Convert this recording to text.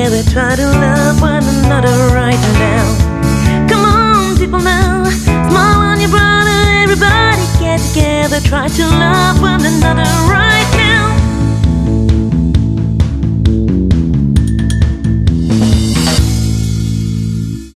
together, try to love one another right now. Come on, people now, smile on your brother, everybody get together, try to love one another